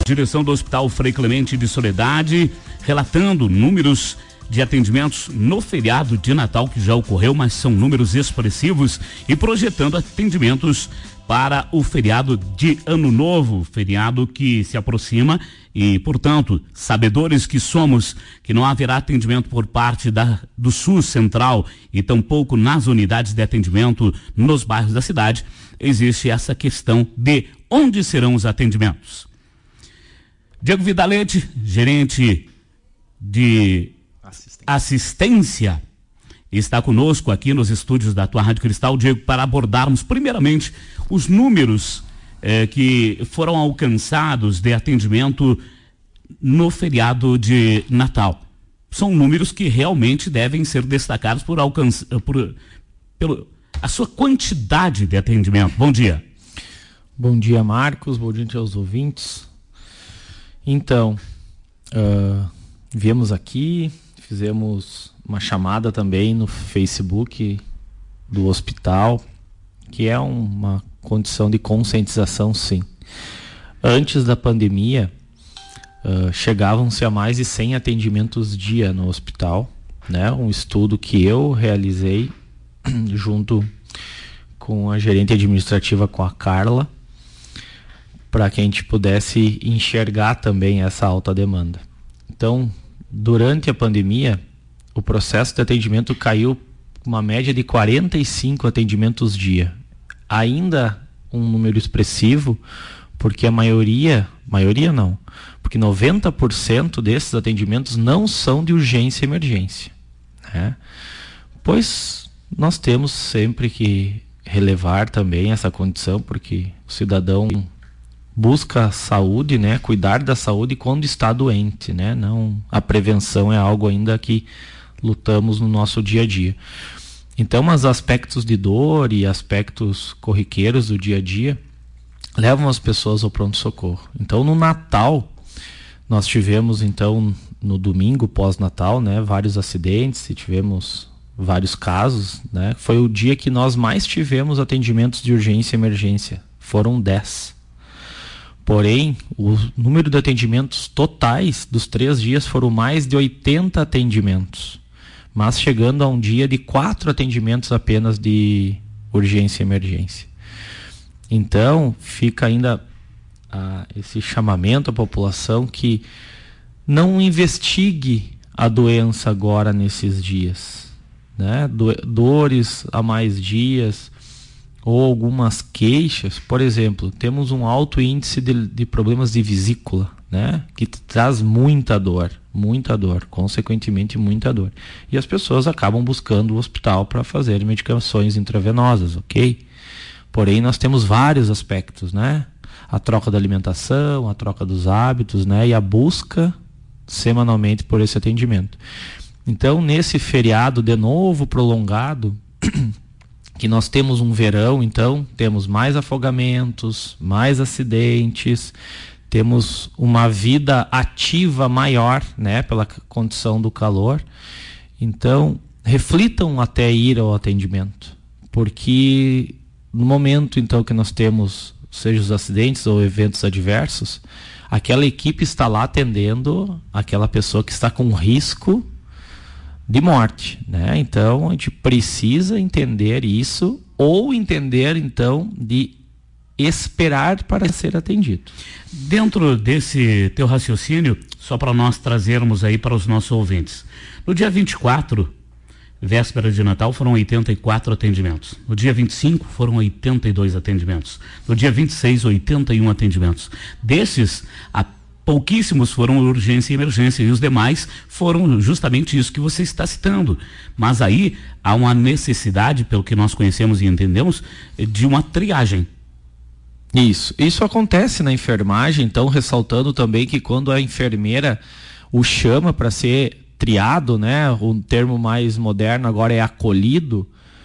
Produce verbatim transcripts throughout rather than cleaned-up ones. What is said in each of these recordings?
direção do Hospital Frei Clemente de Soledade, relatando números de atendimentos no feriado de Natal que já ocorreu, mas são números expressivos, e projetando atendimentos para o feriado de Ano Novo, feriado que se aproxima, e, portanto, sabedores que somos que não haverá atendimento por parte da, do SUS Central e tampouco nas unidades de atendimento nos bairros da cidade, existe essa questão de onde serão os atendimentos. Diego Vidalete, gerente de assistência, assistência está conosco aqui nos estúdios da tua Rádio Cristal, Diego, para abordarmos primeiramente os números eh, que foram alcançados de atendimento no feriado de Natal. São números que realmente devem ser destacados por alcance, por pelo, a sua quantidade de atendimento. Bom dia. Bom dia, Marcos. Bom dia aos ouvintes. Então, uh, viemos aqui, fizemos uma chamada também no Facebook do hospital, que é uma condição de conscientização, sim. Antes da pandemia, uh, chegavam-se a mais de cem atendimentos dia no hospital, né? Um estudo que eu realizei junto com a gerente administrativa, com a Carla, para que a gente pudesse enxergar também essa alta demanda. Então, durante a pandemia, o processo de atendimento caiu uma média de quarenta e cinco atendimentos dia. Ainda um número expressivo, porque a maioria, maioria não, porque noventa por cento desses atendimentos não são de urgência e emergência, né? Pois nós temos sempre que relevar também essa condição, porque o cidadão busca a saúde, né? Cuidar da saúde quando está doente, né? Não, a prevenção é algo ainda que lutamos no nosso dia a dia. Então, os aspectos de dor e aspectos corriqueiros do dia a dia levam as pessoas ao pronto-socorro. Então, no Natal, nós tivemos, então, no domingo pós-Natal, né, vários acidentes e tivemos vários casos, né? Foi o dia que nós mais tivemos atendimentos de urgência e emergência. Foram dez. Porém, o número de atendimentos totais dos três dias foram mais de oitenta atendimentos, mas chegando a um dia de quatro atendimentos apenas de urgência e emergência. Então, fica ainda ah, esse chamamento à população que não investigue a doença agora nesses dias, né? Do, dores a mais dias, ou algumas queixas. Por exemplo, temos um alto índice de, de problemas de vesícula, né? Que traz muita dor, muita dor, consequentemente muita dor. E as pessoas acabam buscando o hospital para fazer medicações intravenosas, ok? Porém, nós temos vários aspectos, né? A troca da alimentação, a troca dos hábitos, né? E a busca semanalmente por esse atendimento. Então, nesse feriado de novo prolongado, que nós temos um verão, então temos mais afogamentos, mais acidentes, temos uma vida ativa maior, né, pela condição do calor. Então, reflitam até ir ao atendimento, porque no momento então que nós temos, seja os acidentes ou eventos adversos, aquela equipe está lá atendendo aquela pessoa que está com risco de morte, né? Então a gente precisa entender isso, ou entender então de esperar para ser atendido. Dentro desse teu raciocínio, só para nós trazermos aí para os nossos ouvintes, no dia vinte e quatro, véspera de Natal, foram oitenta e quatro atendimentos. No dia vinte e cinco, foram oitenta e dois atendimentos. No dia vinte e seis, oitenta e um atendimentos. Desses, a pouquíssimos foram urgência e emergência, e os demais foram justamente isso que você está citando. Mas aí há uma necessidade, pelo que nós conhecemos e entendemos, de uma triagem. Isso, isso acontece na enfermagem, então ressaltando também que quando a enfermeira o chama para ser triado, né, o termo mais moderno agora é acolhido,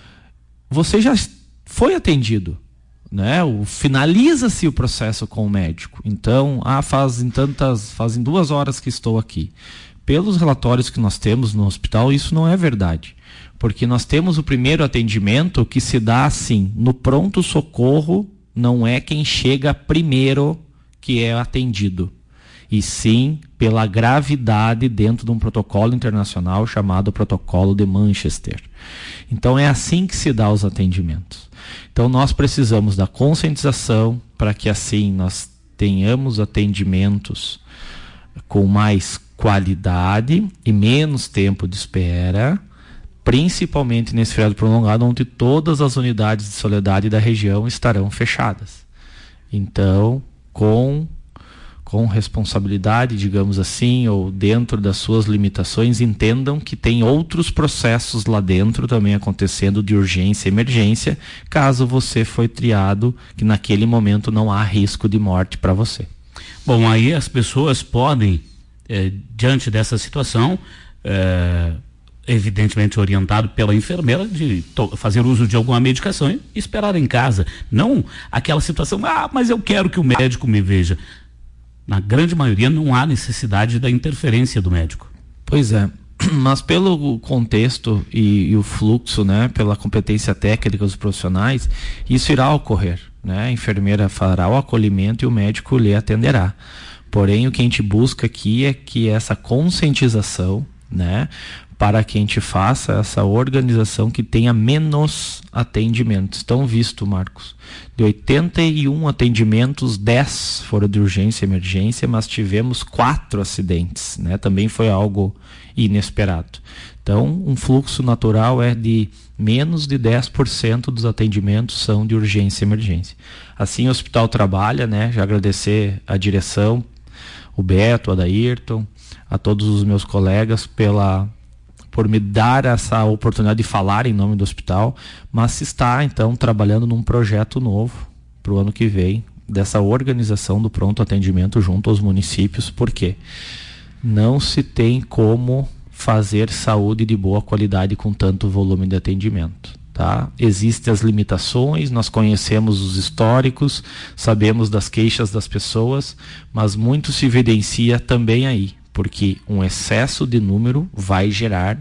você já foi atendido, né? Finaliza-se o processo com o médico. Então, ah, fazem tantas, fazem duas horas que estou aqui. Pelos relatórios que nós temos no hospital, isso não é verdade, porque nós temos o primeiro atendimento que se dá assim, no pronto-socorro, não é quem chega primeiro que é atendido. e sim pela gravidade dentro de um protocolo internacional chamado Protocolo de Manchester. Então é assim que se dá os atendimentos. Então nós precisamos da conscientização para que assim nós tenhamos atendimentos com mais qualidade e menos tempo de espera, principalmente nesse feriado prolongado, onde todas as unidades de Soledade da região estarão fechadas. Então, com, com responsabilidade, digamos assim, ou dentro das suas limitações, entendam que tem outros processos lá dentro também acontecendo de urgência e emergência, caso você foi triado, que naquele momento não há risco de morte para você. Bom, aí as pessoas podem, eh, diante dessa situação, eh, evidentemente orientado pela enfermeira, de fazer uso de alguma medicação e esperar em casa. Não aquela situação, ah, mas eu quero que o médico me veja. Na grande maioria não há necessidade da interferência do médico. Pois é, mas pelo contexto e, e o fluxo, né, pela competência técnica dos profissionais, isso irá ocorrer, né? A enfermeira fará o acolhimento e o médico lhe atenderá. Porém, o que a gente busca aqui é que essa conscientização, né, para que a gente faça essa organização que tenha menos atendimentos. Então, visto, Marcos, de oitenta e um atendimentos, dez foram de urgência e emergência, mas tivemos quatro acidentes, né? Também foi algo inesperado. Então, um fluxo natural é de menos de dez por cento dos atendimentos são de urgência e emergência. Assim o hospital trabalha, né? Já agradecer a direção, o Beto, o Adairton, a todos os meus colegas pela por me dar essa oportunidade de falar em nome do hospital, mas se está, então, trabalhando num projeto novo para o ano que vem, dessa organização do pronto atendimento junto aos municípios, porque não se tem como fazer saúde de boa qualidade com tanto volume de atendimento. Tá? Existem as limitações, nós conhecemos os históricos, sabemos das queixas das pessoas, mas muito se evidencia também aí, porque um excesso de número vai gerar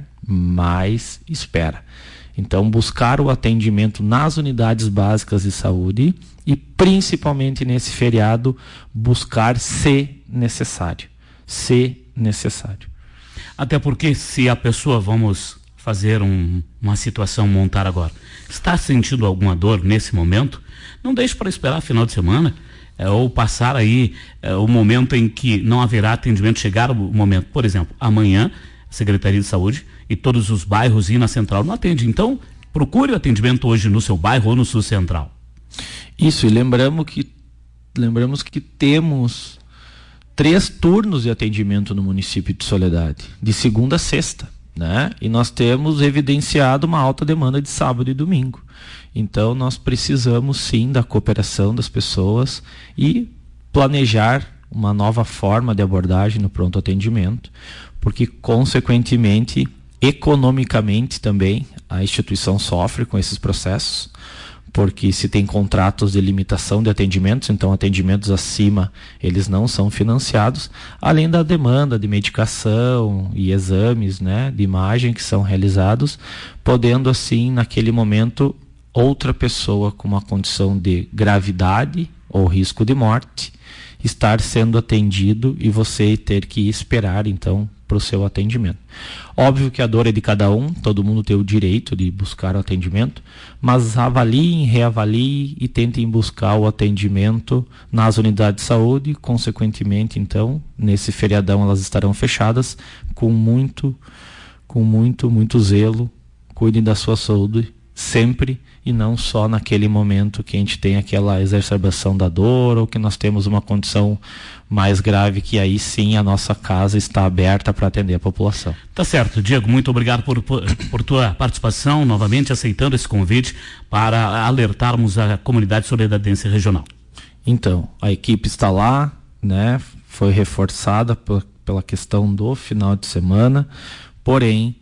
mais espera. Então, buscar o atendimento nas unidades básicas de saúde e, principalmente nesse feriado, buscar se necessário. Se necessário. Até porque se a pessoa, vamos fazer um, uma situação, montar agora, está sentindo alguma dor nesse momento, não deixe para esperar final de semana. É, ou passar aí é, o momento em que não haverá atendimento, chegar o momento, por exemplo, amanhã, a Secretaria de Saúde e todos os bairros e na Central não atende. Então, procure o atendimento hoje no seu bairro ou no Sul Central. Isso, e lembramos que, lembramos que temos três turnos de atendimento no município de Soledade, de segunda a sexta, né? E nós temos evidenciado uma alta demanda de sábado e domingo. Então, nós precisamos sim da cooperação das pessoas e planejar uma nova forma de abordagem no pronto atendimento, porque, consequentemente, economicamente também, a instituição sofre com esses processos, porque se tem contratos de limitação de atendimentos, então atendimentos acima, eles não são financiados, além da demanda de medicação e exames, né, de imagem que são realizados, podendo assim, naquele momento, outra pessoa com uma condição de gravidade ou risco de morte estar sendo atendido e você ter que esperar, então, para o seu atendimento. Óbvio que a dor é de cada um, todo mundo tem o direito de buscar o atendimento, mas avaliem, reavaliem e tentem buscar o atendimento nas unidades de saúde, consequentemente, então, nesse feriadão elas estarão fechadas com muito, com muito, muito zelo. Cuidem da sua saúde sempre e não só naquele momento que a gente tem aquela exacerbação da dor ou que nós temos uma condição mais grave, que aí sim a nossa casa está aberta para atender a população. Tá certo, Diego, muito obrigado por, por, por tua participação, novamente aceitando esse convite para alertarmos a comunidade soledadense regional. Então, a equipe está lá, né? Foi reforçada p- pela questão do final de semana, porém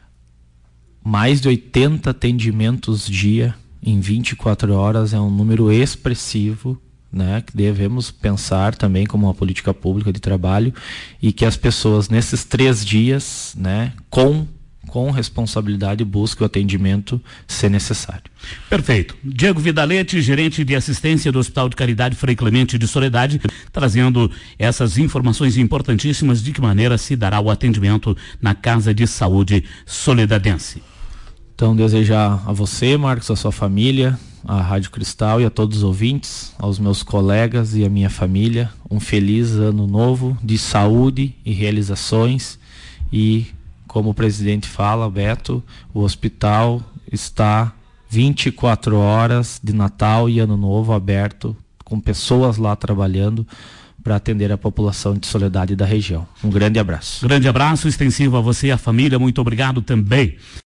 mais de oitenta atendimentos dia em vinte e quatro horas é um número expressivo, né, que devemos pensar também como uma política pública de trabalho, e que as pessoas nesses três dias, né, com com responsabilidade busque o atendimento se necessário. Perfeito. Diego Vidalete, gerente de assistência do Hospital de Caridade Frei Clemente de Soledade, trazendo essas informações importantíssimas de que maneira se dará o atendimento na Casa de Saúde Soledadense. Então, desejar a você, Marcos, a sua família, à Rádio Cristal e a todos os ouvintes, aos meus colegas e à minha família, um feliz ano novo de saúde e realizações. E, como o presidente fala, Beto, o hospital está vinte e quatro horas de Natal e Ano Novo aberto, com pessoas lá trabalhando para atender a população de Soledade da região. Um grande abraço. Grande abraço extensivo a você e à família, muito obrigado também.